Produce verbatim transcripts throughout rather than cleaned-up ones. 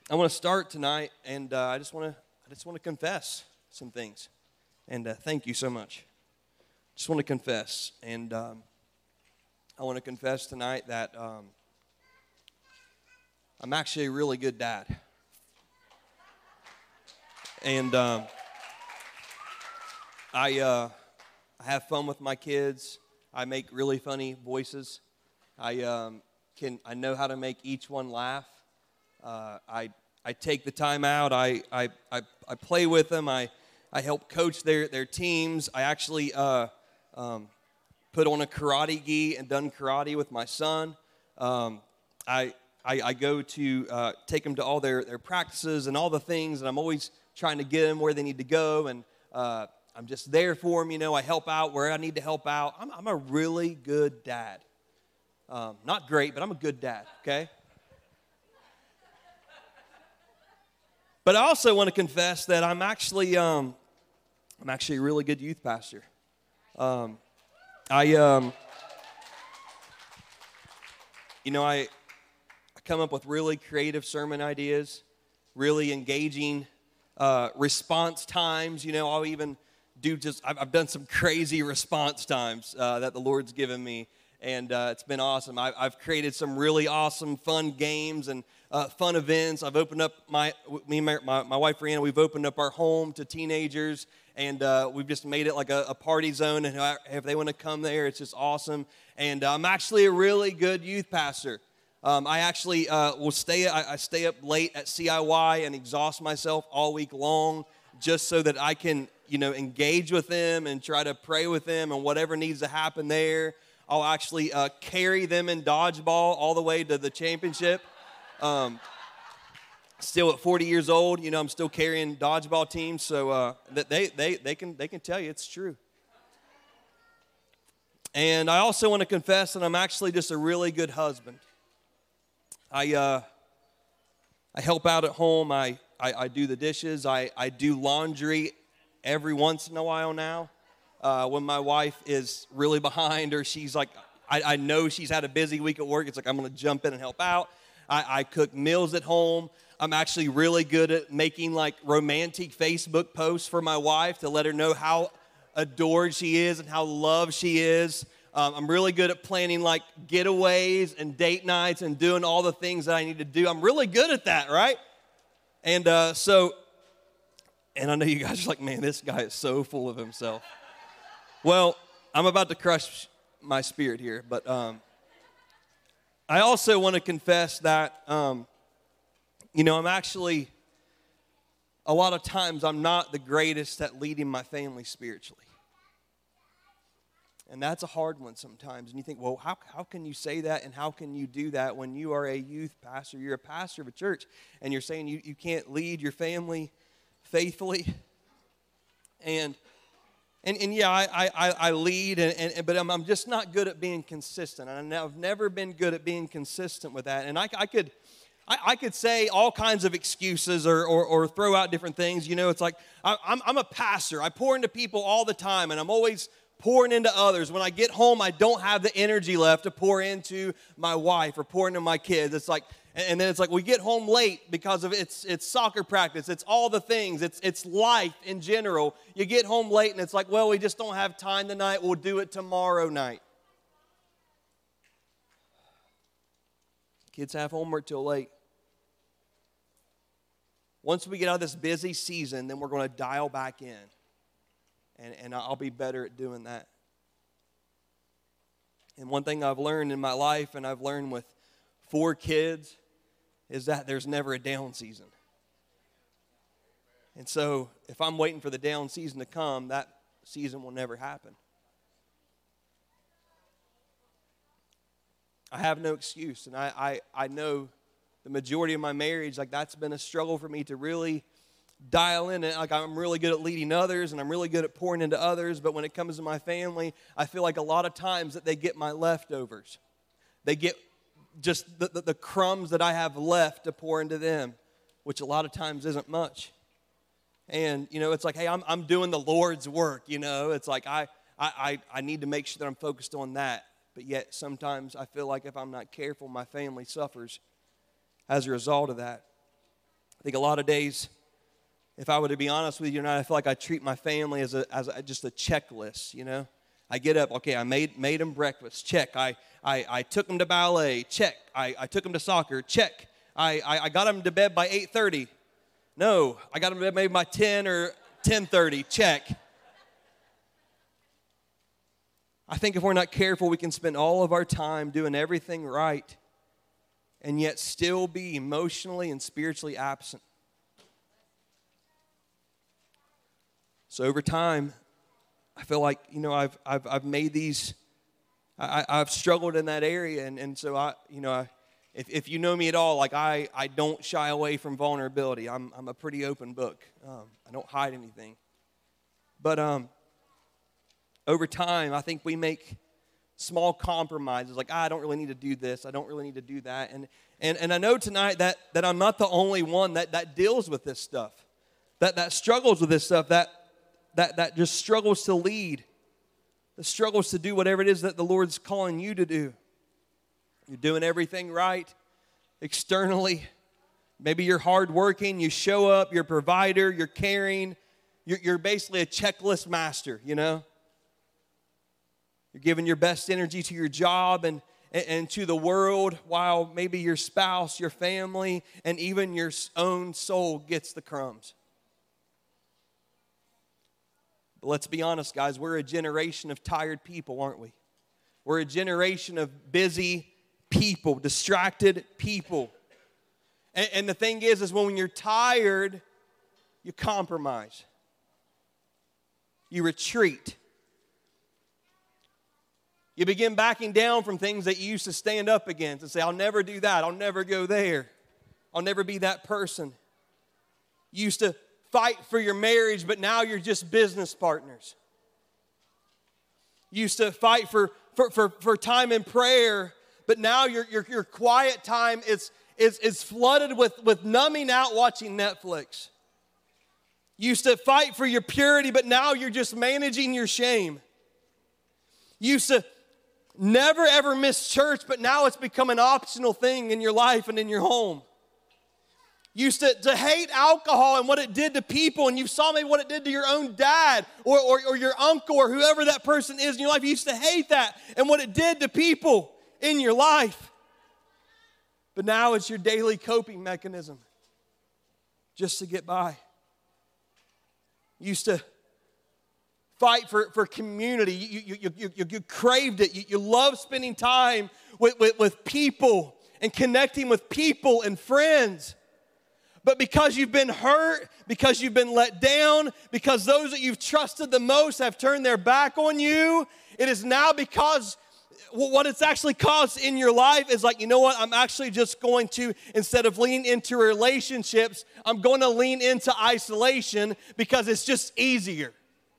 I want to start tonight, and uh, I just want to I just want to confess some things. And uh, thank you so much. Just want to confess, and um, I want to confess tonight that um, I'm actually a really good dad. And um, I uh, I have fun with my kids. I make really funny voices. I um, can I know how to make each one laugh. Uh, I I take the time out. I I I, I play with them. I I help coach their their teams. I actually uh, um, put on a karate gi and done karate with my son. Um, I, I I go to uh, take them to all their their practices and all the things, and I'm always trying to get them where they need to go, and uh, I'm just there for them. You know, I help out where I need to help out. I'm I'm a really good dad. Um, not great, but I'm a good dad. Okay. But I also want to confess that I'm actually um, I'm actually a really good youth pastor. Um, I um, you know I I come up with really creative sermon ideas, really engaging uh, response times. You know, I'll even do just I've, I've done some crazy response times uh, that the Lord's given me, and uh, it's been awesome. I, I've created some really awesome, fun games and Uh, fun events. I've opened up my me and my, my wife Brianna. We've opened up our home to teenagers, and uh, we've just made it like a, a party zone. And if they want to come there, it's just awesome. And uh, I'm actually a really good youth pastor. Um, I actually uh, will stay. I, I stay up late at C I Y and exhaust myself all week long, just so that I can, you know, engage with them and try to pray with them and whatever needs to happen there. I'll actually uh, carry them in dodgeball all the way to the championship. Um, still at forty years old, you know, I'm still carrying dodgeball teams, so uh, that they they they can they can tell you it's true. And I also want to confess that I'm actually just a really good husband. I uh, I help out at home. I, I, I do the dishes. I, I do laundry every once in a while now. Uh, when my wife is really behind, or she's like, I, I know she's had a busy week at work. It's like I'm going to jump in and help out. I, I cook meals at home. I'm actually really good at making like romantic Facebook posts for my wife to let her know how adored she is and how loved she is. Um, I'm really good at planning like getaways and date nights and doing all the things that I need to do. I'm really good at that, right? And uh, so, and I know you guys are like, man, this guy is so full of himself. Well, I'm about to crush my spirit here, but um, I also want to confess that, um, you know, I'm actually, a lot of times I'm not the greatest at leading my family spiritually. And that's a hard one sometimes. And you think, well, how, how can you say that and how can you do that when you are a youth pastor? You're a pastor of a church and you're saying you, you can't lead your family faithfully. And And, and yeah, I, I, I lead, and, and but I'm, I'm just not good at being consistent. And I've never been good at being consistent with that. And I, I could I, I could say all kinds of excuses or, or, or throw out different things. You know, it's like I, I'm, I'm a pastor. I pour into people all the time, and I'm always pouring into others. When I get home, I don't have the energy left to pour into my wife or pour into my kids. It's like, and then it's like we get home late because of it's it's soccer practice. It's all the things. It's it's life in general. You get home late and it's like, well, we just don't have time tonight. We'll do it tomorrow night. Kids have homework till late. Once we get out of this busy season, then we're going to dial back in. And, and I'll be better at doing that. And one thing I've learned in my life, and I've learned with four kids, is that there's never a down season. And so if I'm waiting for the down season to come, that season will never happen. I have no excuse, and I, I, I know the majority of my marriage, like that's been a struggle for me to really dial in. And like I'm really good at leading others, and I'm really good at pouring into others, but when it comes to my family, I feel like a lot of times that they get my leftovers. They get just the, the, the crumbs that I have left to pour into them, which a lot of times isn't much. And, you know, it's like, hey, I'm I'm doing the Lord's work, you know. It's like I I, I need to make sure that I'm focused on that. But yet sometimes I feel like if I'm not careful, my family suffers as a result of that. think a lot of days, if I were to be honest with you tonight, I feel like I treat my family as a as a, just a checklist, you know. I get up, okay, I made made them breakfast, check. I I, I took them to ballet, check. I, I took them to soccer, check. I, I, I got them to bed by eight thirty. No, I got them to bed maybe by ten or ten thirty, check. I think if we're not careful, we can spend all of our time doing everything right and yet still be emotionally and spiritually absent. So over time, I feel like, you know, I've I've I've made these, I, I've struggled in that area, and, and so I, you know, I, if if you know me at all, like I I don't shy away from vulnerability. I'm I'm a pretty open book. Um, I don't hide anything. But um, over time, I think we make small compromises, like ah, I don't really need to do this, I don't really need to do that, and and and I know tonight that that I'm not the only one that that deals with this stuff, that that struggles with this stuff, that. That, that just struggles to lead, that struggles to do whatever it is that the Lord's calling you to do. You're doing everything right externally. Maybe you're hardworking, you show up, you're a provider, you're caring. You're, you're basically a checklist master, you know. You're giving your best energy to your job and, and, and to the world, while maybe your spouse, your family, and even your own soul gets the crumbs. But let's be honest, guys, we're a generation of tired people, aren't we? We're a generation of busy people, distracted people. And, and the thing is, is when you're tired, you compromise. You retreat. You begin backing down from things that you used to stand up against and say, I'll never do that. I'll never go there. I'll never be that person. You used to fight for your marriage, but now you're just business partners. You used to fight for, for, for, for time in prayer, but now your, your, your quiet time is, is, is flooded with, with numbing out watching Netflix. You used to fight for your purity, but now you're just managing your shame. You used to never ever miss church, but now it's become an optional thing in your life and in your home. You used to, to hate alcohol and what it did to people, and you saw maybe what it did to your own dad or, or, or your uncle or whoever that person is in your life. You used to hate that and what it did to people in your life. But now it's your daily coping mechanism just to get by. You used to fight for, for community. You, you, you, you, you craved it. You, you love spending time with, with, with people and connecting with people and friends. But because you've been hurt, because you've been let down, because those that you've trusted the most have turned their back on you, it is now because what it's actually caused in your life is like, you know what, I'm actually just going to, instead of leaning into relationships, I'm going to lean into isolation because it's just easier.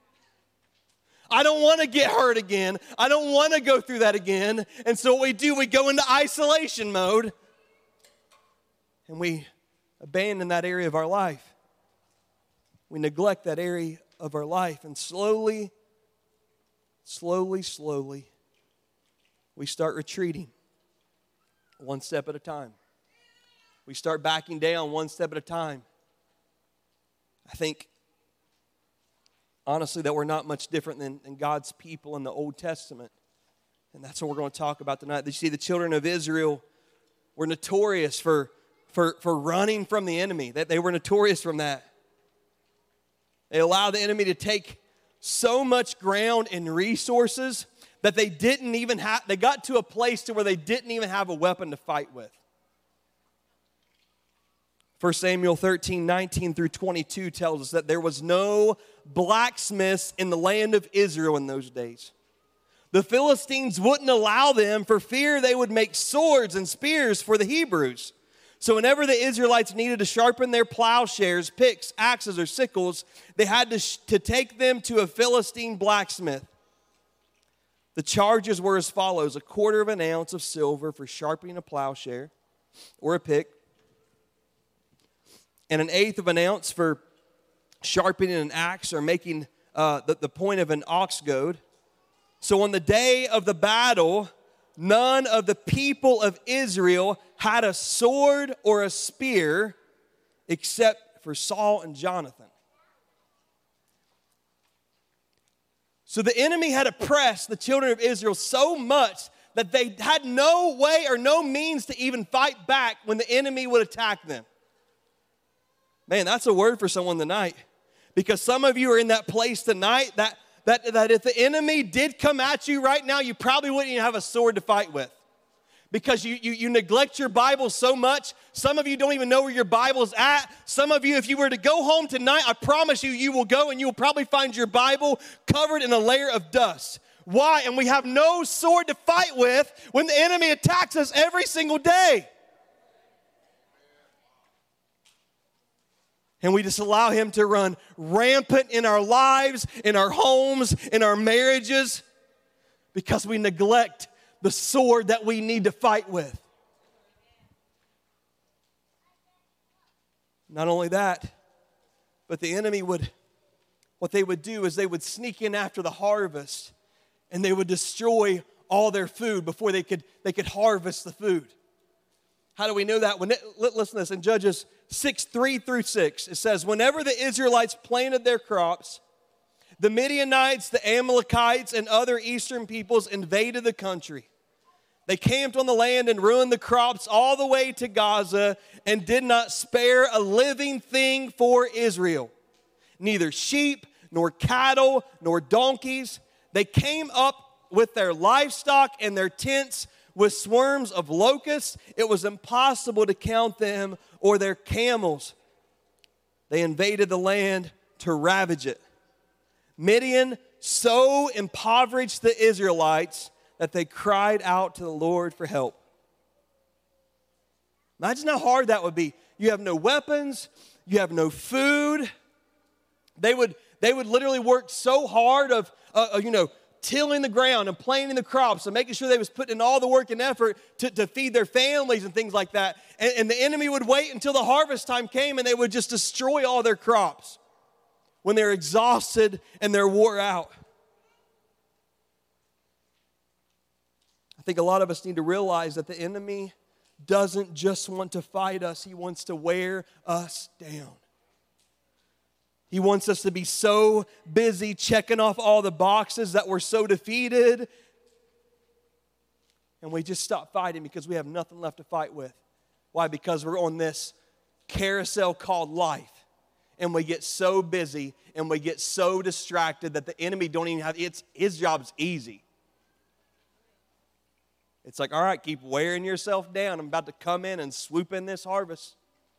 I don't want to get hurt again. I don't want to go through that again. And so what we do, we go into isolation mode and we abandon that area of our life. We neglect that area of our life, and slowly, slowly, slowly, we start retreating one step at a time. We start backing down one step at a time. I think, honestly, that we're not much different than, than God's people in the Old Testament, and that's what we're going to talk about tonight. You see, the children of Israel were notorious for For, for running from the enemy. That they were notorious from that. They allowed the enemy to take so much ground and resources that they didn't even have, they got to a place to where they didn't even have a weapon to fight with. First Samuel thirteen, nineteen through twenty-two tells us that there was no blacksmiths in the land of Israel in those days. The Philistines wouldn't allow them for fear they would make swords and spears for the Hebrews. So whenever the Israelites needed to sharpen their plowshares, picks, axes, or sickles, they had to, sh- to take them to a Philistine blacksmith. The charges were as follows: a quarter of an ounce of silver for sharpening a plowshare or a pick, and an eighth of an ounce for sharpening an axe or making uh, the, the point of an ox goad. So on the day of the battle, none of the people of Israel had a sword or a spear except for Saul and Jonathan. So the enemy had oppressed the children of Israel so much that they had no way or no means to even fight back when the enemy would attack them. Man, that's a word for someone tonight. Because some of you are in that place tonight that, that, that if the enemy did come at you right now, you probably wouldn't even have a sword to fight with. Because you, you, you neglect your Bible so much. Some of you don't even know where your Bible's at. Some of you, if you were to go home tonight, I promise you, you will go and you will probably find your Bible covered in a layer of dust. Why? And we have no sword to fight with when the enemy attacks us every single day. And we just allow him to run rampant in our lives, in our homes, in our marriages, because we neglect the sword that we need to fight with. Not only that, but the enemy would, what they would do is they would sneak in after the harvest and they would destroy all their food before they could, they could harvest the food. How do we know that? When it, listen to this, in Judges six, three through six, it says, whenever the Israelites planted their crops, the Midianites, the Amalekites, and other eastern peoples invaded the country. They camped on the land and ruined the crops all the way to Gaza and did not spare a living thing for Israel. Neither sheep, nor cattle, nor donkeys. They came up with their livestock and their tents with swarms of locusts. It was impossible to count them or their camels. They invaded the land to ravage it. Midian so impoverished the Israelites that they cried out to the Lord for help. Imagine how hard that would be. You have no weapons, you have no food. They would, they would literally work so hard of, uh, you know, tilling the ground and planting the crops and making sure they was putting in all the work and effort to, to feed their families and things like that. And, and the enemy would wait until the harvest time came and they would just destroy all their crops when they're exhausted and they're wore out. I think a lot of us need to realize that the enemy doesn't just want to fight us. He wants to wear us down. He wants us to be so busy checking off all the boxes that we're so defeated. And we just stop fighting because we have nothing left to fight with. Why? Because we're on this carousel called life. And we get so busy and we get so distracted that the enemy don't even have, it's, his job's easy. It's like, all right, keep wearing yourself down. I'm about to come in and swoop in this harvest.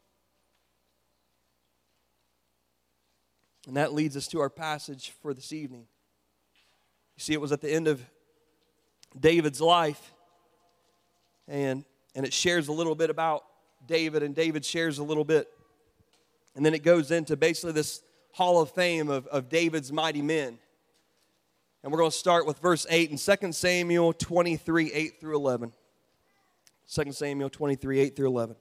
And that leads us to our passage for this evening. You see, it was at the end of David's life. And, and it shares a little bit about David, and David shares a little bit. And then it goes into basically this hall of fame of, of David's mighty men. And we're going to start with verse eight in Second Samuel twenty-three, eight through eleven. Second Samuel twenty-three, eight through eleven.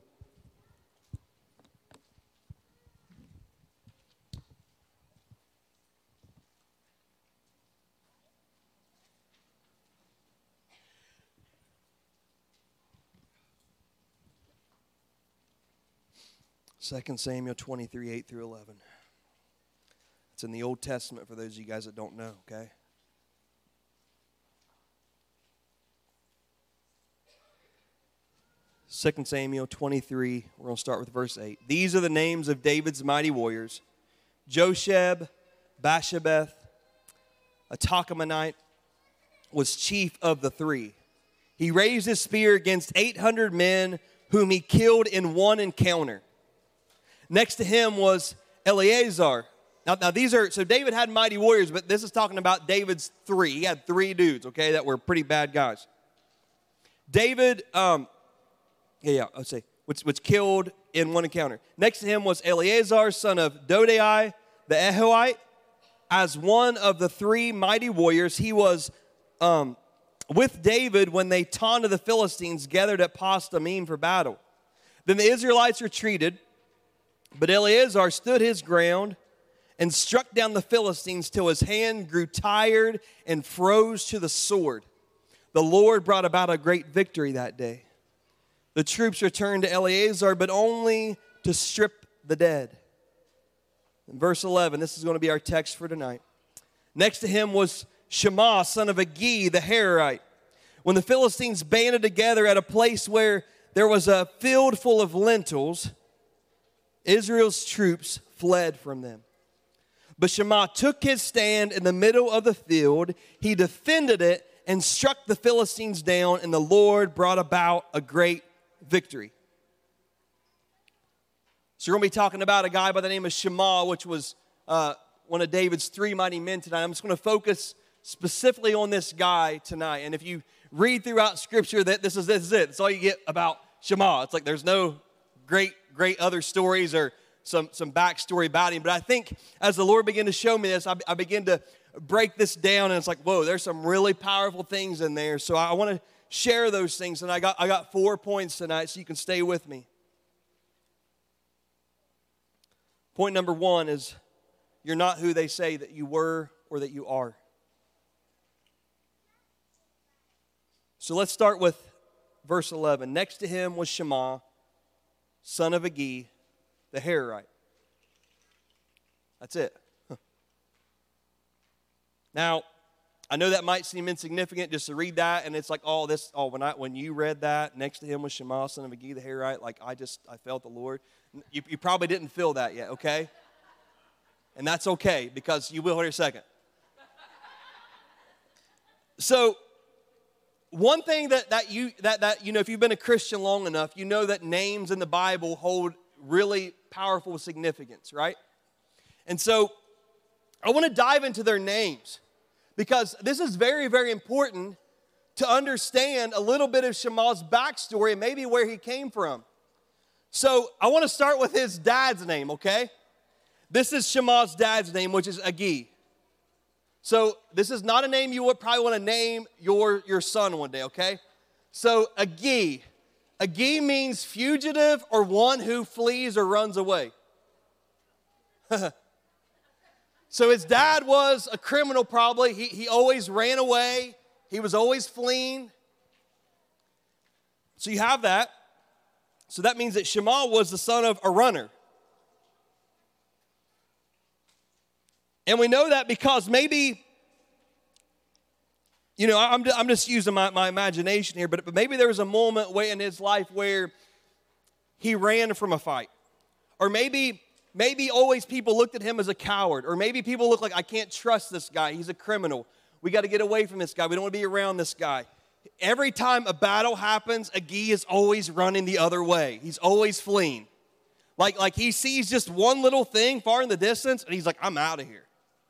Second Samuel twenty-three, eight through eleven. It's in the Old Testament for those of you guys that don't know, okay? Second Samuel twenty-three, we're going to start with verse eight. These are the names of David's mighty warriors: Josheb, Bashabeth, a Tahkemonite, was chief of the three. He raised his spear against eight hundred men whom he killed in one encounter. Next to him was Eleazar. Now, now these are, so David had mighty warriors, but this is talking about David's three. He had three dudes, okay, that were pretty bad guys. David, um, yeah, yeah, I'll say, which, which killed in one encounter. Next to him was Eleazar, son of Dodai, the Ahoite. As one of the three mighty warriors, he was um, with David when they taunted the Philistines gathered at Pas-dammim for battle. Then the Israelites retreated, but Eleazar stood his ground and struck down the Philistines till his hand grew tired and froze to the sword. The Lord brought about a great victory that day. The troops returned to Eleazar, but only to strip the dead. In verse eleven, this is going to be our text for tonight. Next to him was Shammah, son of Agee, the Hararite. When the Philistines banded together at a place where there was a field full of lentils, Israel's troops fled from them. But Shammah took his stand in the middle of the field. He defended it and struck the Philistines down, and the Lord brought about a great victory. So we're going to be talking about a guy by the name of Shammah, which was uh, one of David's three mighty men tonight. I'm just going to focus specifically on this guy tonight. And if you read throughout Scripture, that this is this is it. That's all you get about Shammah. It's like there's no great, great other stories or some, some backstory about him. But I think as the Lord began to show me this, I, I began to break this down, and it's like, whoa, there's some really powerful things in there. So I want to share those things, and I got I got four points tonight, so you can stay with me. Point number one is you're not who they say that you were or that you are. So let's start with verse eleven. Next to him was Shammah, son of Agee, the Hararite. That's it. Now, I know that might seem insignificant just to read that, and it's like, oh, this, oh, when I when you read that, next to him was Shammah, son of Agee, the Hararite, like I just, I felt the Lord. You, you probably didn't feel that yet, okay? And that's okay, because you will in a second. So, one thing that, that you that that you know, if you've been a Christian long enough, you know that names in the Bible hold really powerful significance, right? And so I want to dive into their names, because this is very, very important to understand a little bit of Shammah's backstory and maybe where he came from. So I want to start with his dad's name, okay? This is Shammah's dad's name, which is Agee. So this is not a name you would probably want to name your, your son one day, okay? So Agee. Agee means fugitive or one who flees or runs away. So his dad was a criminal probably. He, he always ran away. He was always fleeing. So you have that. So that means that Shammah was the son of a runner. And we know that because maybe, you know, I'm, I'm just using my, my imagination here, but, but maybe there was a moment way in his life where he ran from a fight. Or maybe, maybe always people looked at him as a coward. Or maybe people look like, I can't trust this guy. He's a criminal. We got to get away from this guy. We don't want to be around this guy. Every time a battle happens, Agee is always running the other way. He's always fleeing. Like, like he sees just one little thing far in the distance, and he's like, I'm out of here.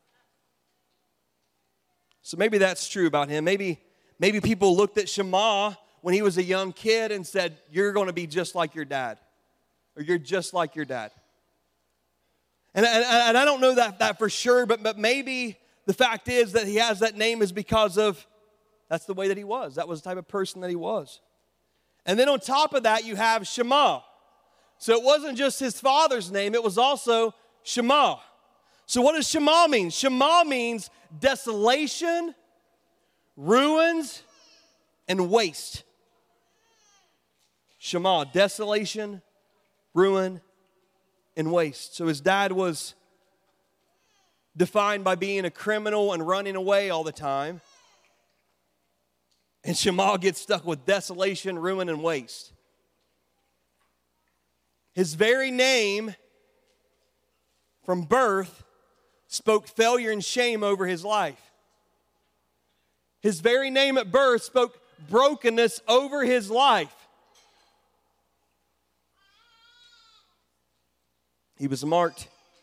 So maybe that's true about him. Maybe, maybe people looked at Shammah when he was a young kid and said, you're going to be just like your dad. Or you're just like your dad. And, and, and I don't know that, that for sure, but, but maybe the fact is that he has that name is because of, that's the way that he was. That was the type of person that he was. And then on top of that, you have Shammah. So it wasn't just his father's name, it was also Shammah. So what does Shammah mean? Shammah means desolation, ruins, and waste. Shammah, desolation, ruin, and waste. So his dad was defined by being a criminal and running away all the time. And Shammah gets stuck with desolation, ruin, and waste. His very name from birth spoke failure and shame over his life. His very name at birth spoke brokenness over his life. He was marked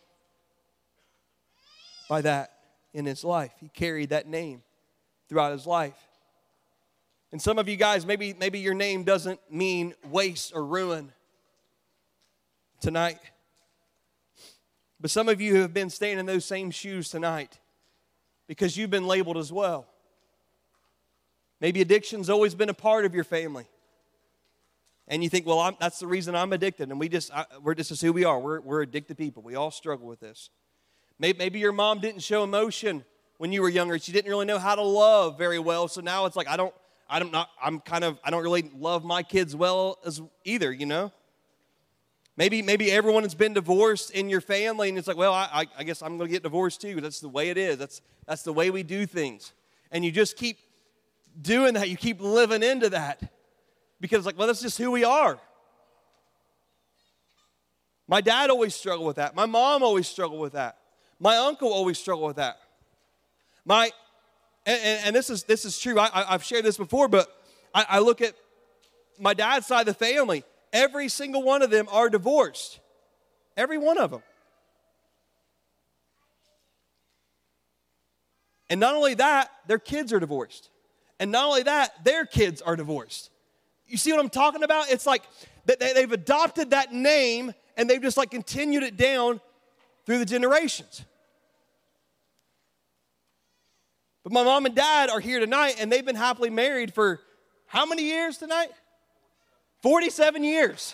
by that in his life. He carried that name throughout his life. And some of you guys, maybe, maybe your name doesn't mean waste or ruin tonight. But some of you have been staying in those same shoes tonight because you've been labeled as well. Maybe addiction's always been a part of your family. And you think, well, I'm, that's the reason I'm addicted. And we just, I, we're just, this is who we are. We're, we're addicted people. We all struggle with this. Maybe, maybe your mom didn't show emotion when you were younger. She didn't really know how to love very well. So now it's like, I don't, I'm not, I'm kind of, I don't really love my kids well as either, you know. Maybe, maybe everyone has been divorced in your family, and it's like, well, I, I guess I'm going to get divorced too. That's the way it is. That's, that's the way we do things. And you just keep doing that. You keep living into that because, like, well, that's just who we are. My dad always struggled with that. My mom always struggled with that. My uncle always struggled with that. My, and, and, and this is this is true. I, I, I've shared this before, but I, I look at my dad's side of the family. Every single one of them are divorced. Every one of them. And not only that, their kids are divorced. And not only that, their kids are divorced. You see what I'm talking about? It's like they've adopted that name and they've just like continued it down through the generations. But my mom and dad are here tonight and they've been happily married for how many years tonight? forty-seven years.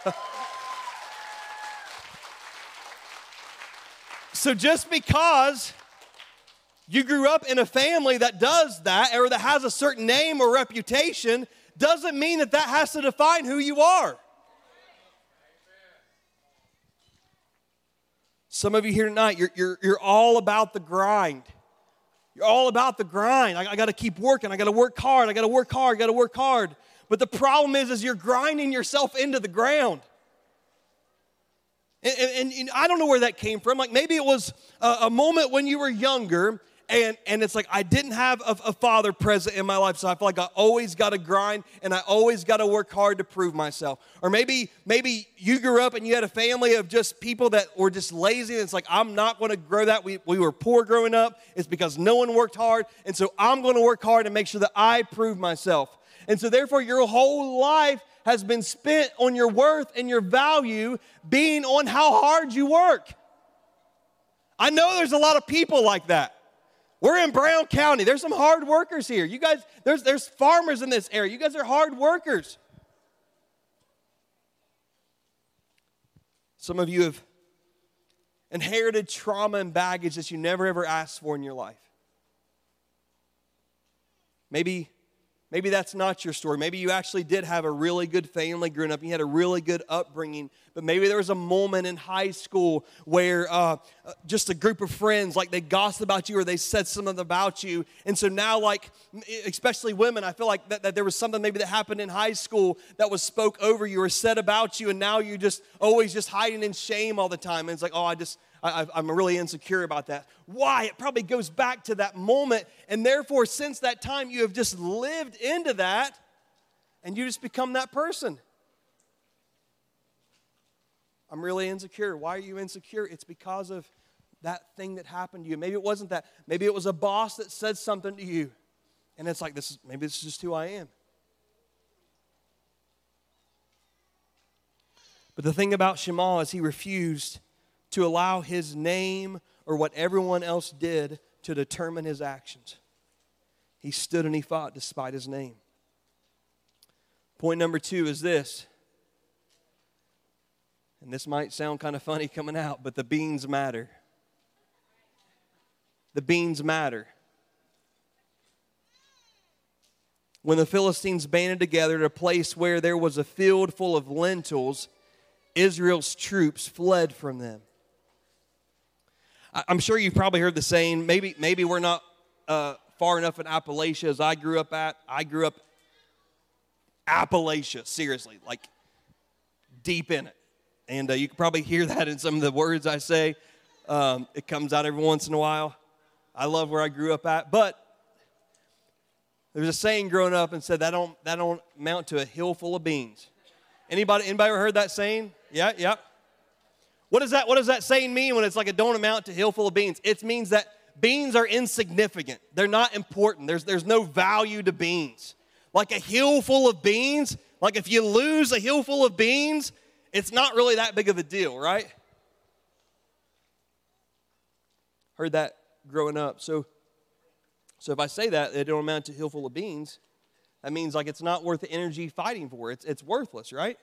So just because you grew up in a family that does that or that has a certain name or reputation doesn't mean that that has to define who you are. Some of you here tonight, you're, you're, you're all about the grind. You're all about the grind. I, I got to keep working. I got to work hard. I got to work hard. I got to work hard. But the problem is, is you're grinding yourself into the ground. And, and, and I don't know where that came from. Like maybe it was a, a moment when you were younger and, and it's like I didn't have a, a father present in my life, so I feel like I always got to grind and I always got to work hard to prove myself. Or maybe maybe you grew up and you had a family of just people that were just lazy and it's like I'm not going to grow that. We, we were poor growing up. It's because no one worked hard, and so I'm going to work hard and make sure that I prove myself. And so therefore your whole life has been spent on your worth and your value being on how hard you work. I know there's a lot of people like that. We're in Brown County. There's some hard workers here. You guys, there's, there's farmers in this area. You guys are hard workers. Some of you have inherited trauma and baggage that you never ever asked for in your life. Maybe Maybe that's not your story. Maybe you actually did have a really good family growing up. And you had a really good upbringing. But maybe there was a moment in high school where uh, just a group of friends, like they gossiped about you or they said something about you. And so now, like, especially women, I feel like that, that there was something maybe that happened in high school that was spoke over you or said about you. And now you're just always just hiding in shame all the time. And it's like, oh, I just... I, I'm really insecure about that. Why? It probably goes back to that moment. And therefore, since that time, you have just lived into that and you just become that person. I'm really insecure. Why are you insecure? It's because of that thing that happened to you. Maybe it wasn't that. Maybe it was a boss that said something to you. And it's like, this is, maybe this is just who I am. But the thing about Shema is he refused to allow his name or what everyone else did to determine his actions. He stood and he fought despite his name. Point number two is this, and this might sound kind of funny coming out, but the beans matter. The beans matter. When the Philistines banded together at a place where there was a field full of lentils, Israel's troops fled from them. I'm sure you've probably heard the saying, maybe maybe we're not uh, far enough in Appalachia as I grew up at. I grew up Appalachia, seriously, like deep in it. And uh, you can probably hear that in some of the words I say. Um, it comes out every once in a while. I love where I grew up at. But there's a saying growing up and said that don't, that don't amount to a hill full of beans. Anybody, anybody ever heard that saying? Yeah, yeah. What does that, what does that saying mean when it's like a don't amount to hill full of beans? It means that beans are insignificant. They're not important. There's, there's no value to beans. Like a hill full of beans, like if you lose a hill full of beans, it's not really that big of a deal, right? Heard that growing up. So, so if I say that, it don't amount to a hill full of beans, that means like it's not worth the energy fighting for. It's, it's worthless, right?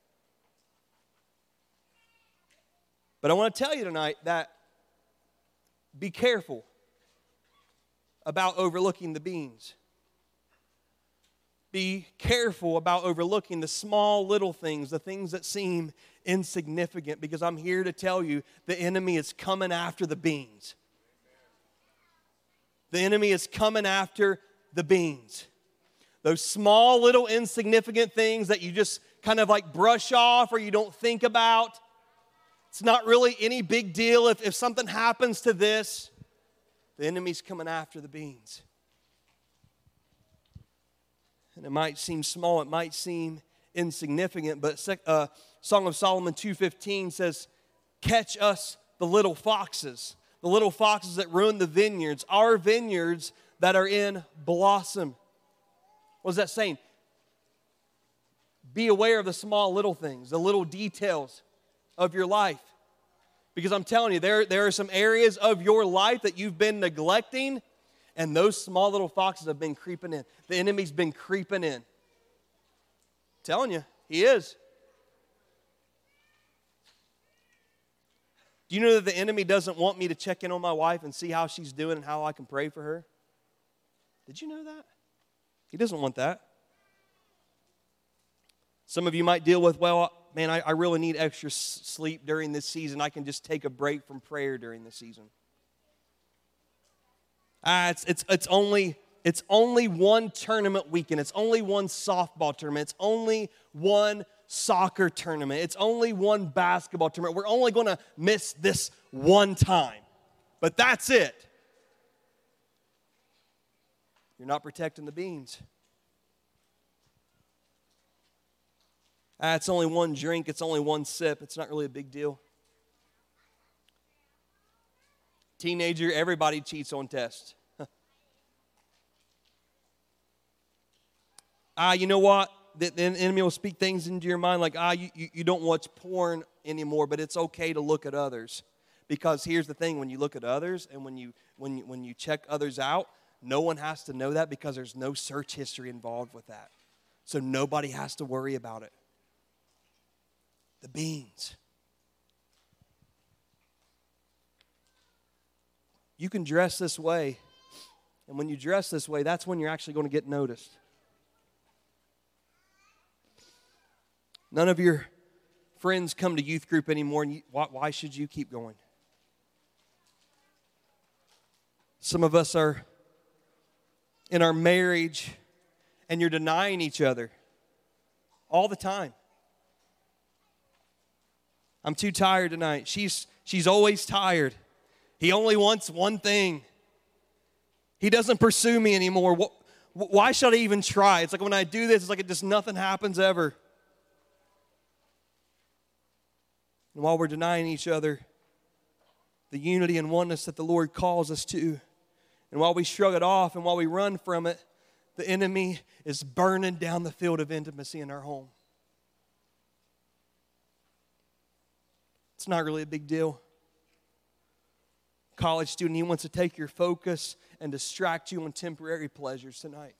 But I want to tell you tonight that be careful about overlooking the beans. Be careful about overlooking the small little things, the things that seem insignificant, because I'm here to tell you the enemy is coming after the beans. The enemy is coming after the beans. Those small little insignificant things that you just kind of like brush off or you don't think about. It's not really any big deal if, if something happens to this. The enemy's coming after the beans. And it might seem small, it might seem insignificant, but uh, Song of Solomon two fifteen says, catch us the little foxes, the little foxes that ruin the vineyards, our vineyards that are in blossom. What is that saying? Be aware of the small little things, the little details of your life. Because I'm telling you, there, there are some areas of your life that you've been neglecting, and those small little foxes have been creeping in. The enemy's been creeping in. I'm telling you, he is. Do you know that the enemy doesn't want me to check in on my wife and see how she's doing and how I can pray for her? Did you know that? He doesn't want that. Some of you might deal with, well, man, I, I really need extra s- sleep during this season. I can just take a break from prayer during this season. Ah, it's it's it's only it's only one tournament weekend. It's only one softball tournament. It's only one soccer tournament. It's only one basketball tournament. We're only going to miss this one time. But that's it. You're not protecting the beans. Ah, it's only one drink. It's only one sip. It's not really a big deal. Teenager, everybody cheats on tests. Ah, you know what? The, the enemy will speak things into your mind like, ah, you, you, you don't watch porn anymore, but it's okay to look at others. Because here's the thing, when you look at others and when you when you, when you check others out, no one has to know that because there's no search history involved with that. So nobody has to worry about it. The beans. You can dress this way, and when you dress this way, that's when you're actually going to get noticed. None of your friends come to youth group anymore, and you, why, why should you keep going? Some of us are in our marriage, and you're denying each other all the time. I'm too tired tonight. She's, she's always tired. He only wants one thing. He doesn't pursue me anymore. Why should I even try? It's like when I do this, it's like it just nothing happens ever. And while we're denying each other the unity and oneness that the Lord calls us to, and while we shrug it off and while we run from it, the enemy is burning down the field of intimacy in our home. It's not really a big deal. College student, he wants to take your focus and distract you on temporary pleasures tonight.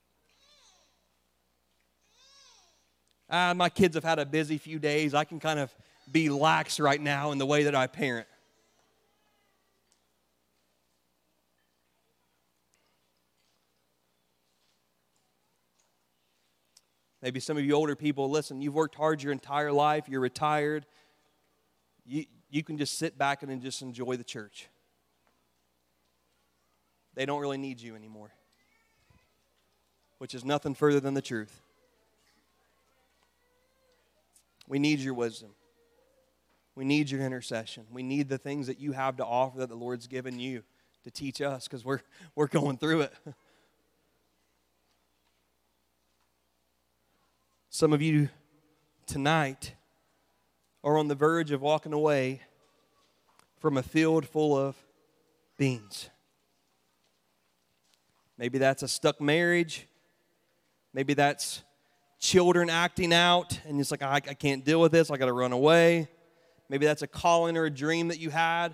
Ah, my kids have had a busy few days. I can kind of be lax right now in the way that I parent. Maybe some of you older people, listen, you've worked hard your entire life, you're retired. You, you can just sit back and just enjoy the church. They don't really need you anymore, which is nothing further than the truth. We need your wisdom. We need your intercession. We need the things that you have to offer that the Lord's given you to teach us because we're, we're going through it. Some of you tonight are on the verge of walking away from a field full of beans. Maybe that's a stuck marriage. Maybe that's children acting out and it's like, I, I can't deal with this. I got to run away. Maybe that's a calling or a dream that you had.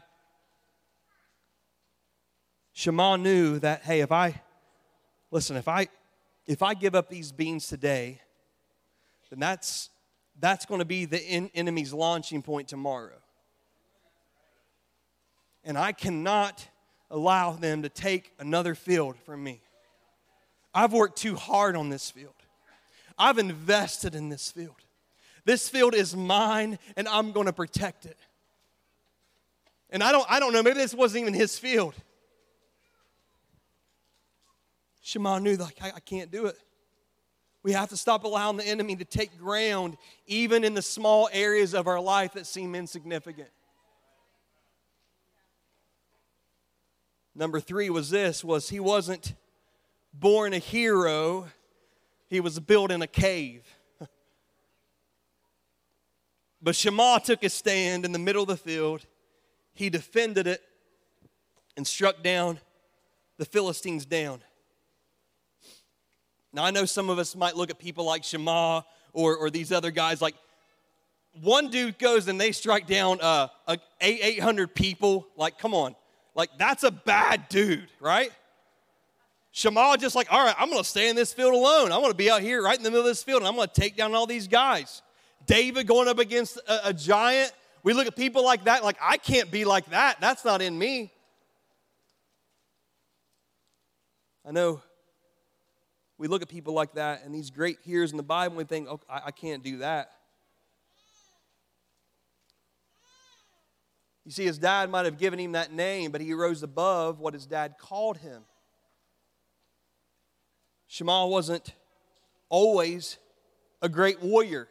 Shema knew that, hey, if I, listen, if I, if I give up these beans today, then that's, that's going to be the in, enemy's launching point tomorrow. And I cannot allow them to take another field from me. I've worked too hard on this field. I've invested in this field. This field is mine, and I'm going to protect it. And I don't, I don't know, maybe this wasn't even his field. Shammah knew, like, I, I can't do it. We have to stop allowing the enemy to take ground even in the small areas of our life that seem insignificant. Number three was this, was he wasn't born a hero, he was built in a cave. But Shammah took his stand in the middle of the field. He defended it and struck down the Philistines down. Now, I know some of us might look at people like Shammah or, or these other guys. Like, one dude goes and they strike down uh, a, eight hundred people. Like, come on. Like, that's a bad dude, right? Shammah just like, all right, I'm going to stay in this field alone. I'm going to be out here right in the middle of this field, and I'm going to take down all these guys. David going up against a, a giant. We look at people like that, like, I can't be like that. That's not in me. I know we look at people like that and these great heroes in the Bible, and we think, oh, I, I can't do that. You see, his dad might have given him that name, but he rose above what his dad called him. Shammah wasn't always a great warrior.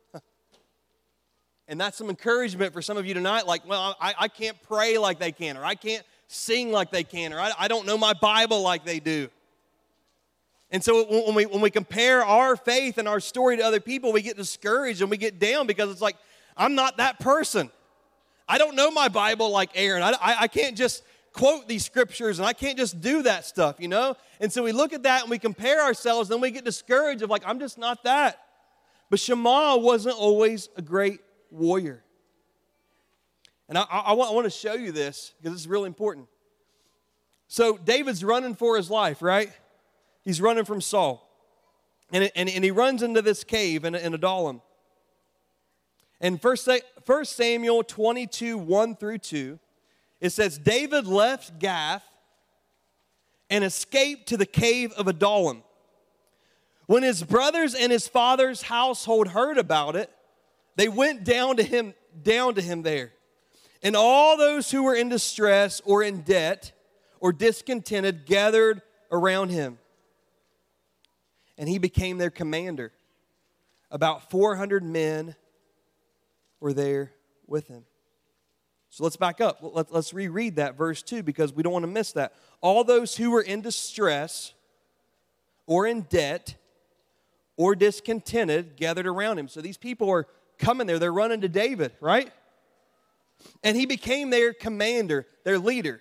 And that's some encouragement for some of you tonight. Like, well, I, I can't pray like they can, or I can't sing like they can, or I, I don't know my Bible like they do. And so when we, when we compare our faith and our story to other people, we get discouraged and we get down because it's like, I'm not that person. I don't know my Bible like Aaron. I, I, I can't just quote these scriptures, and I can't just do that stuff, you know? And so we look at that and we compare ourselves, and we get discouraged of like, I'm just not that. But Shammah wasn't always a great warrior. And I, I, want, I want to show you this because this is really important. So David's running for his life, right? He's running from Saul. And, and, and he runs into this cave in, in Adullam. And First Samuel twenty-two, one through two, it says, David left Gath and escaped to the cave of Adullam. When his brothers and his father's household heard about it, they went down to him, down to him there. And all those who were in distress or in debt or discontented gathered around him. And he became their commander. About four hundred men were there with him. So let's back up. Let's reread that verse two because we don't want to miss that. All those who were in distress or in debt or discontented gathered around him. So these people are coming there. They're running to David, right? And he became their commander, their leader.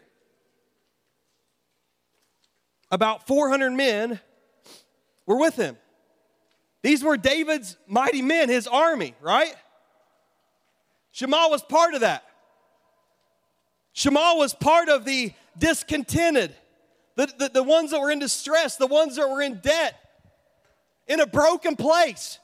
About four hundred men were with him. These were David's mighty men, his army, right? Shammah was part of that. Shammah was part of the discontented, the, the, the ones that were in distress, the ones that were in debt, in a broken place.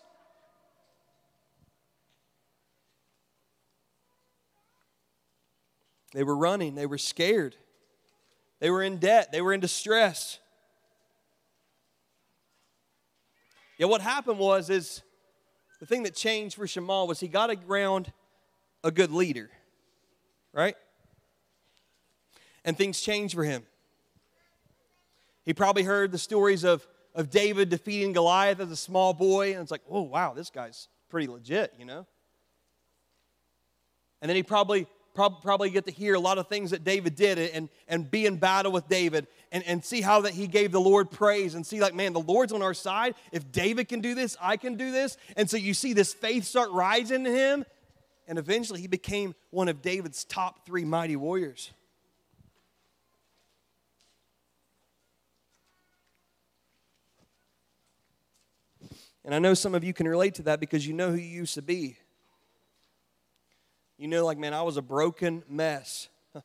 They were running. They were scared. They were in debt. They were in distress. Yeah, what happened was, is the thing that changed for Shammah was he got around a good leader, right? And things changed for him. He probably heard the stories of, of David defeating Goliath as a small boy, and it's like, oh, wow, this guy's pretty legit, you know? And then he probably prob- probably get to hear a lot of things that David did and, and be in battle with David and, and see how that he gave the Lord praise and see like, man, the Lord's on our side. If David can do this, I can do this. And so you see this faith start rising in him, and eventually he became one of David's top three mighty warriors. And I know some of you can relate to that because you know who you used to be. You know, like, man, I was a broken mess.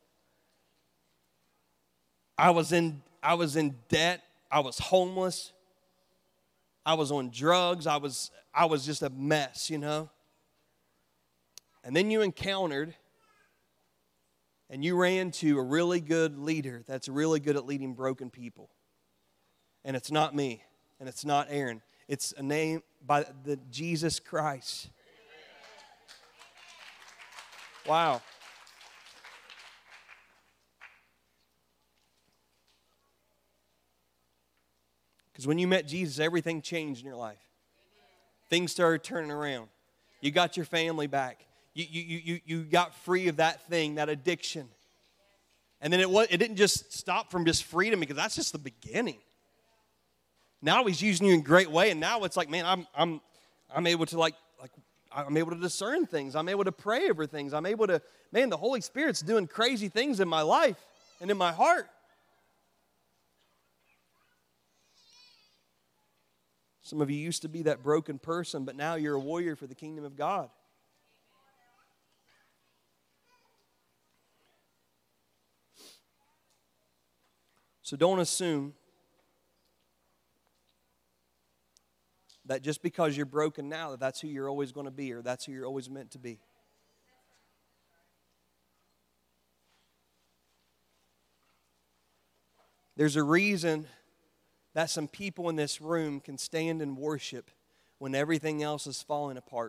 I was in, I was in debt. I was homeless. I was on drugs. I was, I was just a mess, you know. And then you encountered and you ran to a really good leader that's really good at leading broken people. And it's not me, and it's not Aaron. It's a name by the Jesus Christ. Wow. Because when you met Jesus, everything changed in your life. Things started turning around. You got your family back. You, you, you, you got free of that thing, that addiction. And then it, was, it didn't just stop from just freedom, because that's just the beginning. Now he's using you in a great way, and now it's like, man, I'm, I'm, I'm able to like, like, I'm able to discern things. I'm able to pray over things. I'm able to, man, the Holy Spirit's doing crazy things in my life and in my heart. Some of you used to be that broken person, but now you're a warrior for the kingdom of God. So don't assume that just because you're broken now, that that's who you're always going to be, or that's who you're always meant to be. There's a reason that some people in this room can stand and worship when everything else is falling apart.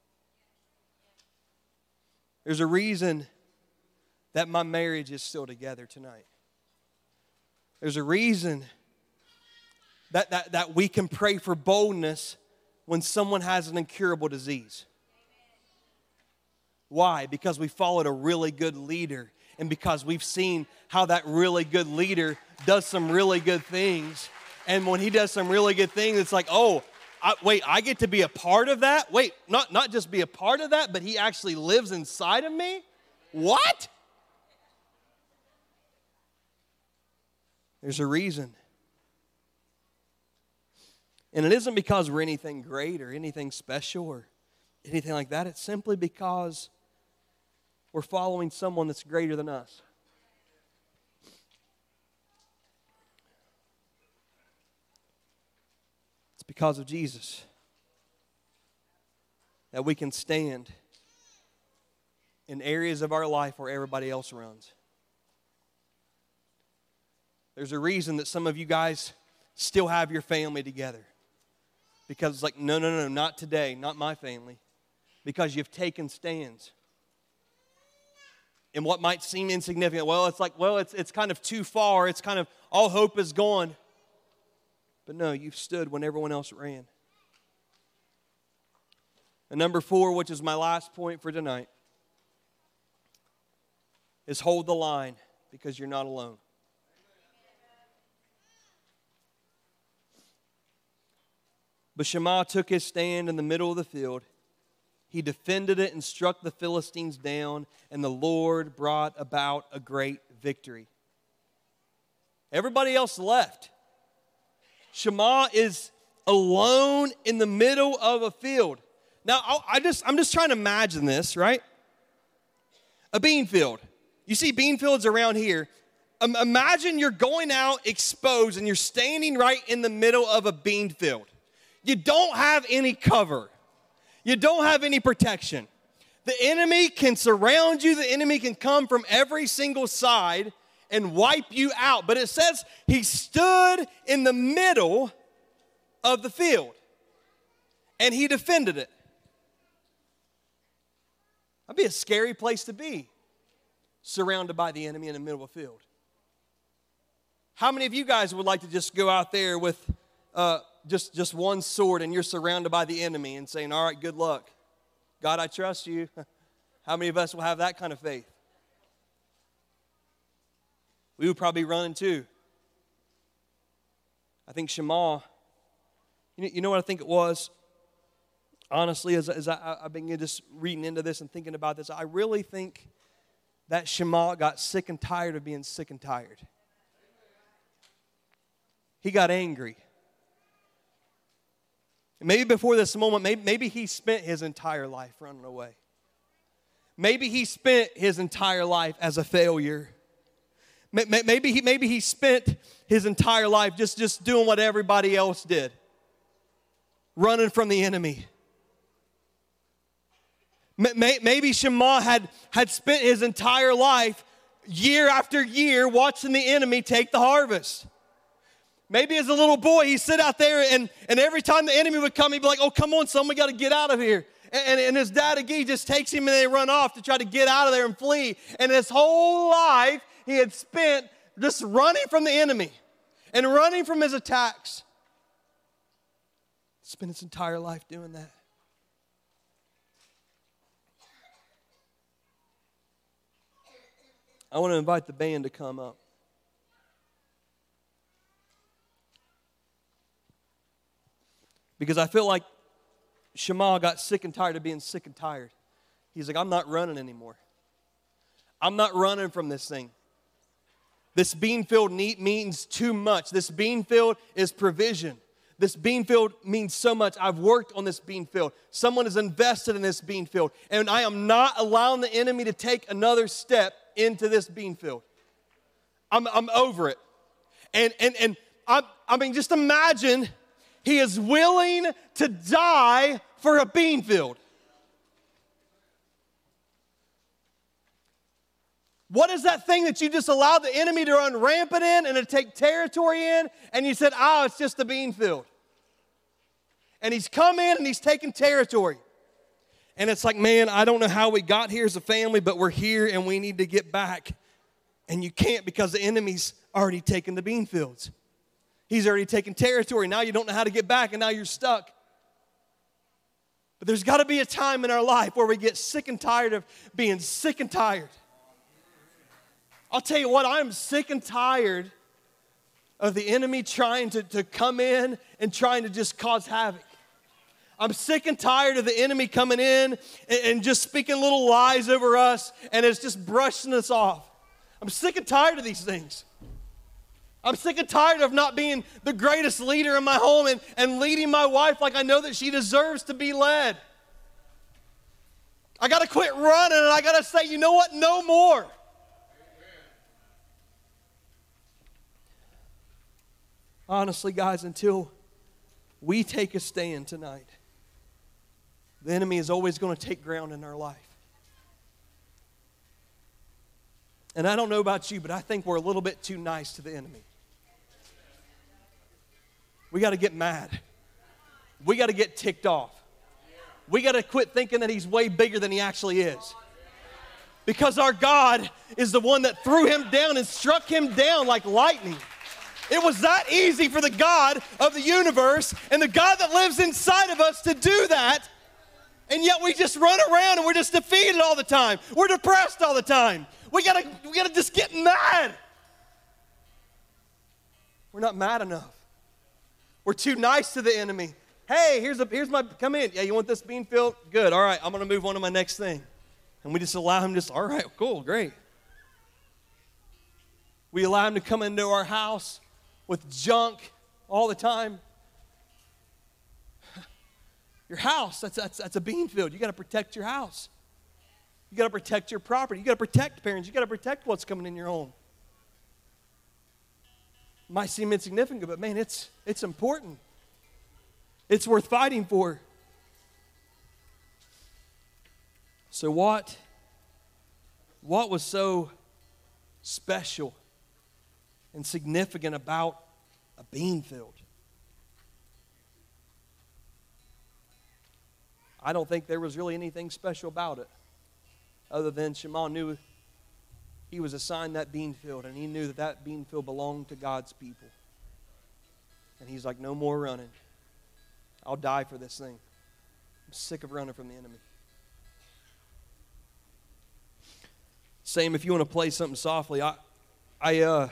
There's a reason that my marriage is still together tonight. There's a reason that, that, that we can pray for boldness when someone has an incurable disease. Why? Because we followed a really good leader, and because we've seen how that really good leader does some really good things. And when he does some really good things, it's like, oh, I, wait, I get to be a part of that? Wait, not, not just be a part of that, but he actually lives inside of me? What? There's a reason. And it isn't because we're anything great or anything special or anything like that. It's simply because we're following someone that's greater than us. It's because of Jesus that we can stand in areas of our life where everybody else runs. There's a reason that some of you guys still have your family together. Because it's like, no, no, no, not today, not my family. Because you've taken stands. And what might seem insignificant, well, it's like, well, it's, it's kind of too far. It's kind of, all hope is gone. But no, you've stood when everyone else ran. And number four, which is my last point for tonight, is hold the line because you're not alone. But Shammah took his stand in the middle of the field. He defended it and struck the Philistines down, and the Lord brought about a great victory. Everybody else left. Shammah is alone in the middle of a field. Now, I just, I'm just trying to imagine this, right? A bean field. You see bean fields around here. Um, imagine you're going out exposed and you're standing right in the middle of a bean field. You don't have any cover. You don't have any protection. The enemy can surround you. The enemy can come from every single side and wipe you out. But it says he stood in the middle of the field and he defended it. That'd be a scary place to be, surrounded by the enemy in the middle of a field. How many of you guys would like to just go out there with uh, just, just one sword and you're surrounded by the enemy and saying, all right, good luck. God, I trust you. How many of us will have that kind of faith? We would probably run into. I think Shammah, you know, you know what I think it was? Honestly, as, as I, I've been just reading into this and thinking about this, I really think that Shammah got sick and tired of being sick and tired. He got angry. Maybe before this moment, maybe, maybe he spent his entire life running away. Maybe he spent his entire life as a failure. Maybe he, maybe he spent his entire life just, just doing what everybody else did. Running from the enemy. Maybe Shammah had, had spent his entire life, year after year, watching the enemy take the harvest. Maybe as a little boy, he'd sit out there and, and every time the enemy would come, he'd be like, oh, come on, son, we got to get out of here. and, and his dad again just takes him and they run off to try to get out of there and flee. And his whole life he had spent just running from the enemy and running from his attacks. Spent his entire life doing that. I want to invite the band to come up. Because I feel like Shema got sick and tired of being sick and tired. He's like, I'm not running anymore. I'm not running from this thing. This bean field means too much. This bean field is provision. This bean field means so much. I've worked on this bean field. Someone has invested in this bean field. And I am not allowing the enemy to take another step into this bean field. I'm, I'm over it. And, and, and I, I mean, just imagine he is willing to die for a bean field. What is that thing that you just allowed the enemy to run rampant in and to take territory in? And you said, oh, it's just a bean field. And he's come in and he's taken territory. And it's like, man, I don't know how we got here as a family, but we're here and we need to get back. And you can't because the enemy's already taken the bean fields. He's already taken territory. Now you don't know how to get back and now you're stuck. But there's got to be a time in our life where we get sick and tired of being sick and tired. I'll tell you what, I'm sick and tired of the enemy trying to, to come in and trying to just cause havoc. I'm sick and tired of the enemy coming in and, and just speaking little lies over us and it's just brushing us off. I'm sick and tired of these things. I'm sick and tired of not being the greatest leader in my home and, and leading my wife like I know that she deserves to be led. I got to quit running and I got to say, you know what? No more. Honestly, guys, until we take a stand tonight, the enemy is always going to take ground in our life. And I don't know about you, but I think we're a little bit too nice to the enemy. We got to get mad. We got to get ticked off. We got to quit thinking that he's way bigger than he actually is. Because our God is the one that threw him down and struck him down like lightning. It was that easy for the God of the universe and the God that lives inside of us to do that. And yet we just run around and we're just defeated all the time. We're depressed all the time. We gotta, we gotta just get mad. We're not mad enough. We're too nice to the enemy. Hey, here's a, here's my, come in. Yeah, you want this bean field? Good, all right, I'm gonna move on to my next thing. And we just allow him just, all right, cool, great. We allow him to come into our house with junk all the time. Your house, that's, that's, that's a bean field. You got to protect your house. You got to protect your property. You got to protect parents. You got to protect what's coming in your home. It might seem insignificant, but man, it's, it's important. It's worth fighting for. So what, what was so special and significant about a bean field? I don't think there was really anything special about it other than Shema knew he was assigned that bean field and he knew that that bean field belonged to God's people. And he's like, no more running. I'll die for this thing. I'm sick of running from the enemy. Same if you want to play something softly. I, I, uh,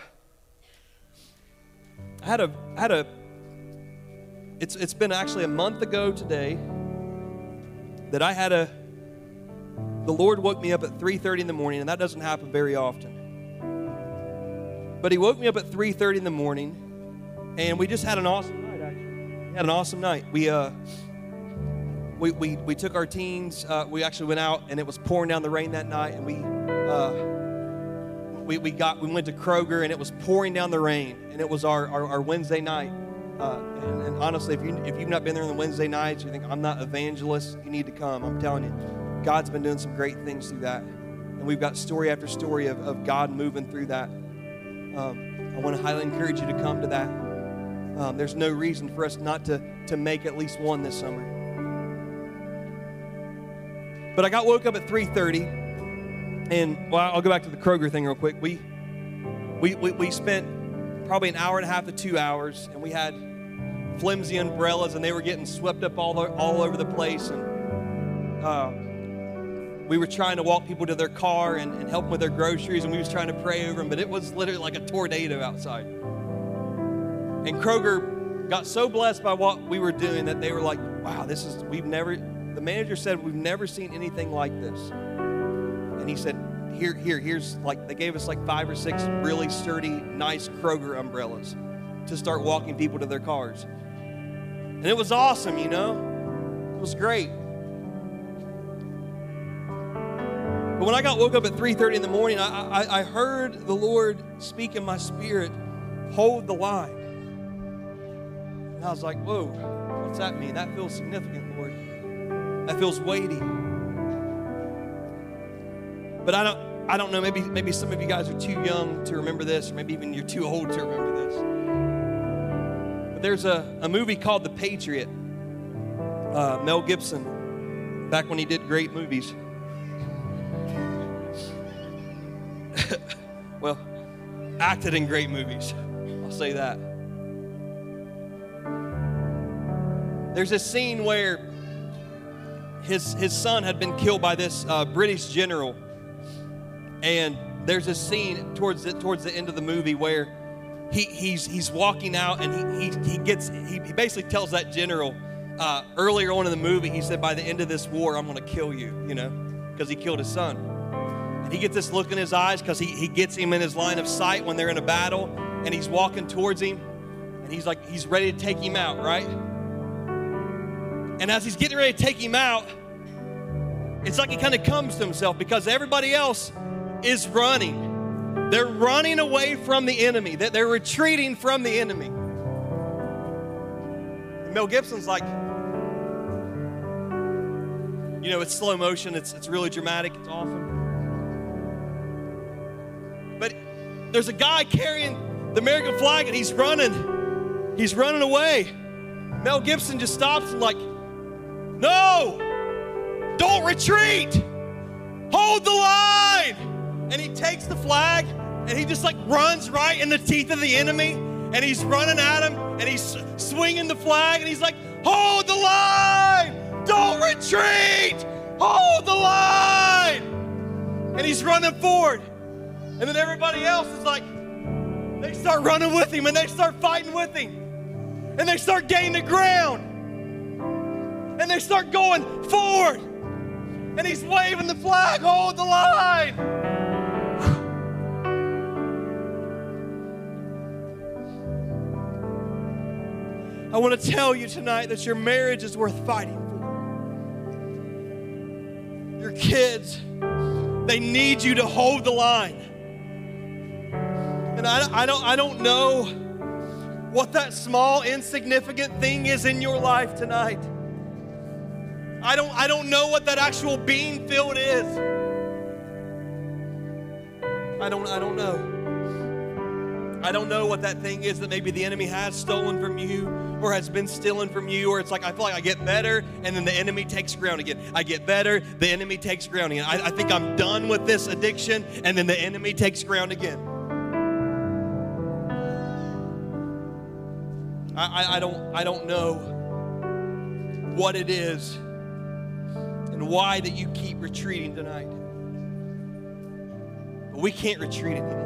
I had a, I had a. It's it's been actually a month ago today that I had a. The Lord woke me up at three thirty in the morning, and that doesn't happen very often. But He woke me up at three thirty in the morning, and we just had an awesome night. Actually, we had an awesome night. We uh. We, we, we took our teens, uh, we actually went out and it was pouring down the rain that night, and we uh, we, we got we went to Kroger and it was pouring down the rain, and it was our, our, our Wednesday night. Uh, and, and honestly, if, you, if you've not been there on the Wednesday nights, you think, I'm not evangelist, you need to come. I'm telling you, God's been doing some great things through that. And we've got story after story of, of God moving through that. Um, I want to highly encourage you to come to that. Um, there's no reason for us not to, to make at least one this summer. But I got woke up at three thirty, and well, I'll go back to the Kroger thing real quick. We, we, we, we spent probably an hour and a half to two hours, and we had flimsy umbrellas, and they were getting swept up all, all over the place. And uh, we were trying to walk people to their car and, and help them with their groceries, and we was trying to pray over them, but it was literally like a tornado outside. And Kroger got so blessed by what we were doing that they were like, wow, this is, we've never, the manager said, we've never seen anything like this. And he said, here, here, here's like, they gave us like five or six really sturdy, nice Kroger umbrellas to start walking people to their cars. And it was awesome, you know? It was great. But when I got woke up at three thirty in the morning, I, I, I heard the Lord speak in my spirit, hold the line. And I was like, whoa, what's that mean? That feels significant, Lord. That feels weighty. But I don't, I don't know, maybe, maybe some of you guys are too young to remember this, or maybe even you're too old to remember this. But there's a, a movie called The Patriot. Uh, Mel Gibson, back when he did great movies. Well, acted in great movies. I'll say that. There's a scene where his, his son had been killed by this uh, British general. And there's a scene towards the, towards the end of the movie where he, he's, he's walking out, and he, he, he gets, he, he basically tells that general, uh, earlier on in the movie, he said, by the end of this war, I'm going to kill you, you know, because he killed his son. And he gets this look in his eyes because he, he gets him in his line of sight when they're in a battle, and he's walking towards him, and he's like, he's ready to take him out, right? And as he's getting ready to take him out, it's like he kind of comes to himself because everybody else is running. They're running away from the enemy. They're retreating from the enemy. And Mel Gibson's like, you know, it's slow motion. It's, it's really dramatic. It's awesome. But there's a guy carrying the American flag, and he's running. He's running away. Mel Gibson just stops and like, no, don't retreat. Hold the line. And he takes the flag, and he just like runs right in the teeth of the enemy, and he's running at him, and he's swinging the flag, and he's like, hold the line, don't retreat, hold the line. And he's running forward, and then everybody else is like, they start running with him, and they start fighting with him, and they start gaining the ground, and they start going forward, and he's waving the flag, hold the line. I want to tell you tonight that your marriage is worth fighting for. Your kids, they need you to hold the line. And I, I, don't, I don't know what that small, insignificant thing is in your life tonight. I don't, I don't know what that actual bean field is. I don't, I don't know. I don't know what that thing is that maybe the enemy has stolen from you or has been stealing from you, or it's like I feel like I get better and then the enemy takes ground again. I get better, the enemy takes ground again. I, I think I'm done with this addiction, and then the enemy takes ground again. I, I, I don't I don't know what it is and why that you keep retreating tonight. But we can't retreat anymore.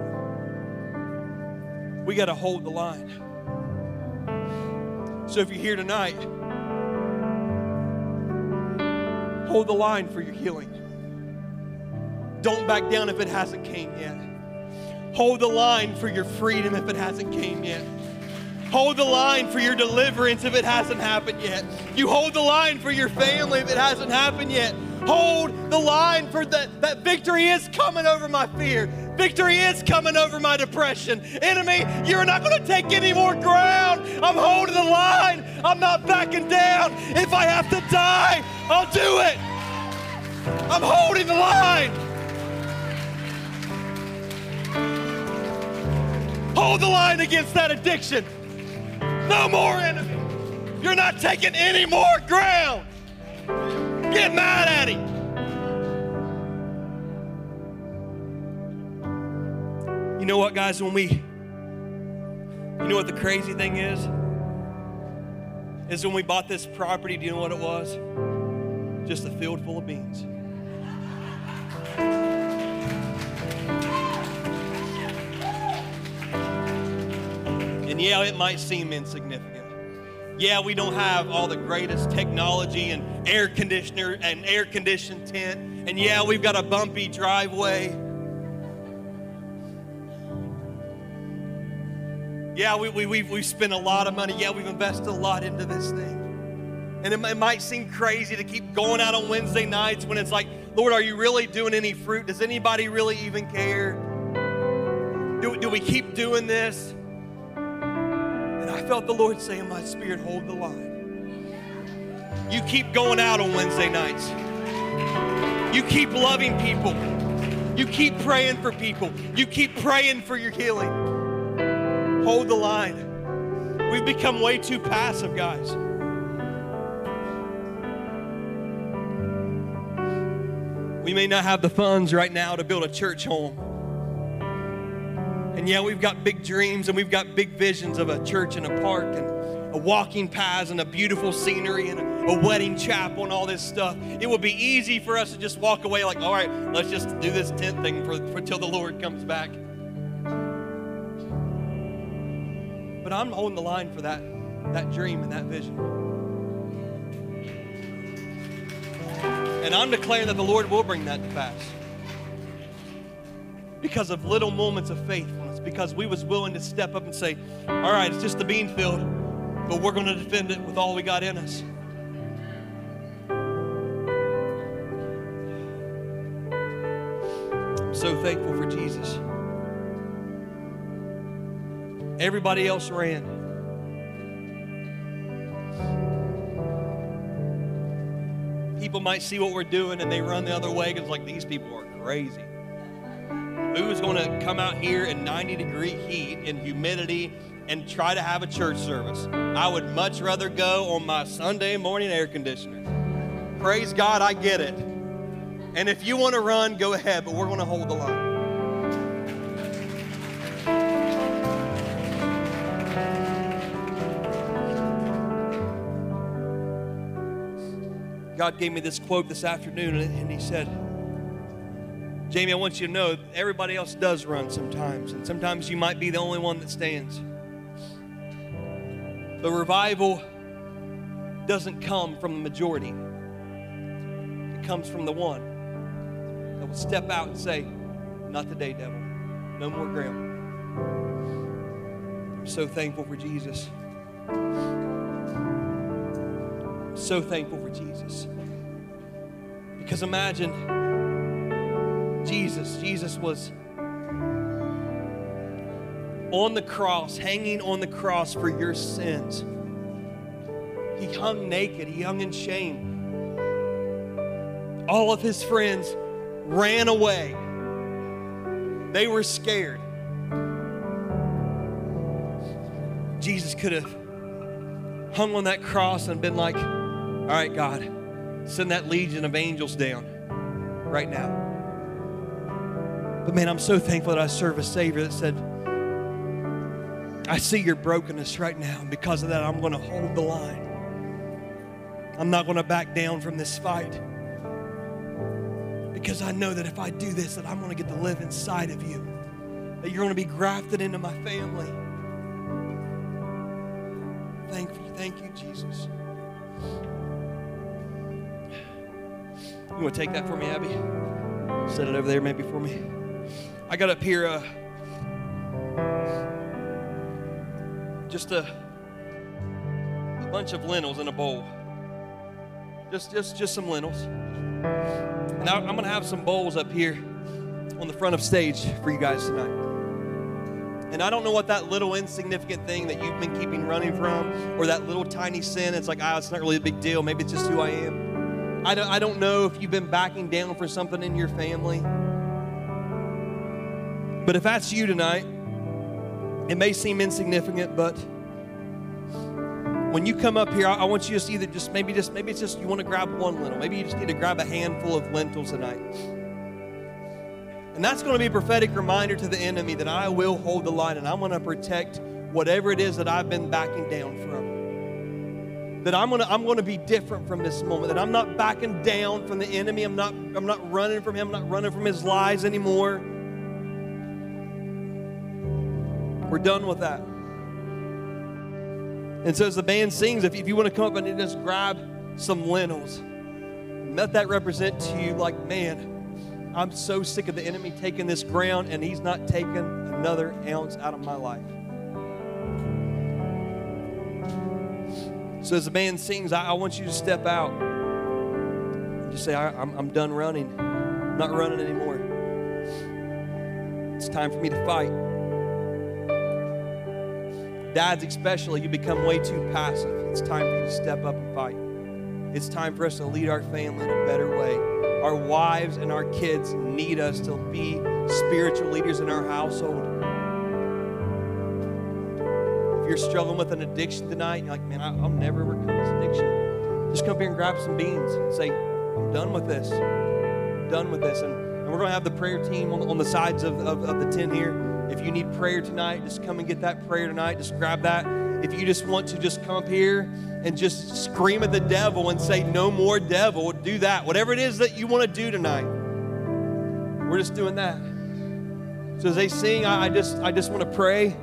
We got to hold the line. So if you're here tonight, hold the line for your healing. Don't back down if it hasn't came yet. Hold the line for your freedom if it hasn't came yet. Hold the line for your deliverance if it hasn't happened yet. You hold the line for your family if it hasn't happened yet. Hold the line for that, that victory is coming over my fear. Victory is coming over my depression. Enemy, you're not going to take any more ground. I'm holding the line. I'm not backing down. If I have to die, I'll do it. I'm holding the line. Hold the line against that addiction. No more enemy. You're not taking any more ground. Get mad at him. You know what, guys, when we, you know what the crazy thing is? Is when we bought this property, do you know what it was? Just a field full of beans. And yeah, it might seem insignificant. Yeah, we don't have all the greatest technology and air conditioner and air conditioned tent. And yeah, we've got a bumpy driveway. Yeah, we, we, we've, we've spent a lot of money. Yeah, we've invested a lot into this thing. And it, it might seem crazy to keep going out on Wednesday nights when it's like, Lord, are you really doing any fruit? Does anybody really even care? Do, do we keep doing this? And I felt the Lord say in my spirit, hold the line. You keep going out on Wednesday nights. You keep loving people. You keep praying for people. You keep praying for your healing. Hold the line. We've become way too passive, guys. We may not have the funds right now to build a church home. And yeah, we've got big dreams and we've got big visions of a church and a park and a walking paths and a beautiful scenery and a, a wedding chapel and all this stuff. It would be easy for us to just walk away like, all right, let's just do this tent thing for, for till the Lord comes back. But I'm holding the line for that, that dream and that vision. And I'm declaring that the Lord will bring that to pass. Because of little moments of faithfulness, because we was willing to step up and say, all right, it's just the bean field, but we're going to defend it with all we got in us. I'm so thankful for Jesus. Everybody else ran. People might see what we're doing and they run the other way because like, these people are crazy. Who's going to come out here in ninety degree heat and humidity and try to have a church service? I would much rather go on my Sunday morning air conditioner. Praise God, I get it. And if you want to run, go ahead, but we're going to hold the line. God gave me this quote this afternoon, and He said, Jamie, I want you to know everybody else does run sometimes, and sometimes you might be the only one that stands. But revival doesn't come from the majority. It comes from the one that will step out and say, not today, devil. No more ground. I'm so thankful for Jesus. I'm so thankful for Jesus. Because imagine Jesus, Jesus was on the cross, hanging on the cross for your sins. He hung naked, he hung in shame. All of his friends ran away. They were scared. Jesus could have hung on that cross and been like, all right, God, send that legion of angels down right now. But man, I'm so thankful that I serve a Savior that said, I see your brokenness right now, and because of that, I'm going to hold the line. I'm not going to back down from this fight. Because I know that if I do this, that I'm going to get to live inside of you. That you're going to be grafted into my family. Thank you, thank you, Jesus. You want to take that for me, Abby? Set it over there maybe for me. I got up here uh, just a, a bunch of lentils in a bowl. Just, just, just some lentils. And I, I'm going to have some bowls up here on the front of stage for you guys tonight. And I don't know what that little insignificant thing that you've been keeping running from, or that little tiny sin, it's like, ah, oh, it's not really a big deal. Maybe it's just who I am. I don't, I don't know if you've been backing down for something in your family. But if that's you tonight, it may seem insignificant, but when you come up here, I, I want you to just either just maybe just maybe it's just you want to grab one lentil. Maybe you just need to grab a handful of lentils tonight. And that's going to be a prophetic reminder to the enemy that I will hold the line and I'm going to protect whatever it is that I've been backing down from. That I'm going to I'm going to be different from this moment. That I'm not backing down from the enemy. I'm not I'm not running from him. I'm not running from his lies anymore. We're done with that. And so as the band sings, if, if you want to come up and just grab some lentils, let that represent to you like, man, I'm so sick of the enemy taking this ground and he's not taking another ounce out of my life. So as the band sings, I, I want you to step out and just say, I, I'm, I'm done running. I'm not running anymore. It's time for me to fight. Dads especially, you become way too passive. It's time for you to step up and fight. It's time for us to lead our family in a better way. Our wives and our kids need us to be spiritual leaders in our household. If you're struggling with an addiction tonight, and you're like, man, I'll never overcome this addiction. Just come up here and grab some beans and say, I'm done with this. I'm done with this. And, and we're going to have the prayer team on, on the sides of, of, of the tent here. If you need prayer tonight, just come and get that prayer tonight. Just grab that. If you just want to just come up here and just scream at the devil and say, no more devil, do that. Whatever it is that you want to do tonight, we're just doing that. So as they sing, I, I just I just want to pray.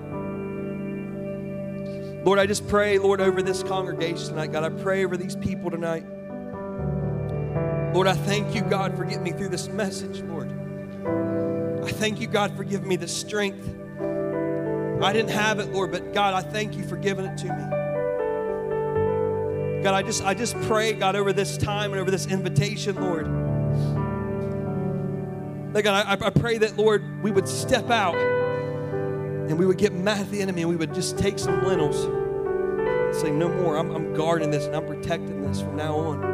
Lord, I just pray, Lord, over this congregation tonight. God, I pray over these people tonight. Lord, I thank you, God, for getting me through this message, Lord. I thank you, God, for giving me the strength. I didn't have it, Lord, but God, I thank you for giving it to me. God, I just, I just pray, God, over this time and over this invitation, Lord. That God, I, I pray that, Lord, we would step out and we would get mad at the enemy and we would just take some lentils and say, no more. I'm, I'm guarding this and I'm protecting this from now on.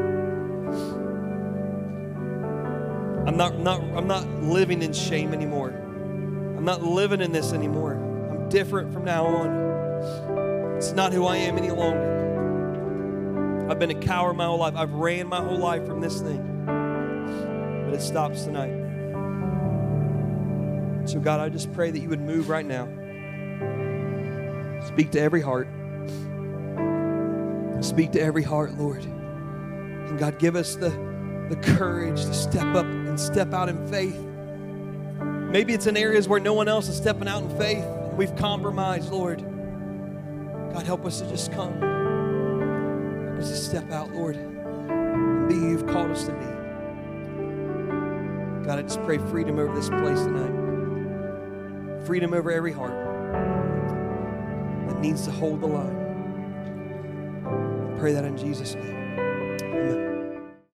I'm not, not, I'm not living in shame anymore. I'm not living in this anymore. I'm different from now on. It's not who I am any longer. I've been a coward my whole life. I've ran my whole life from this thing. But it stops tonight. So God, I just pray that you would move right now. Speak to every heart. Speak to every heart, Lord. And God, give us the, the courage to step up and step out in faith. Maybe it's in areas where no one else is stepping out in faith and we've compromised, Lord. God, help us to just come. Help us to step out, Lord, and be who you've called us to be. God, I just pray freedom over this place tonight. Freedom over every heart that needs to hold the line. I pray that in Jesus' name.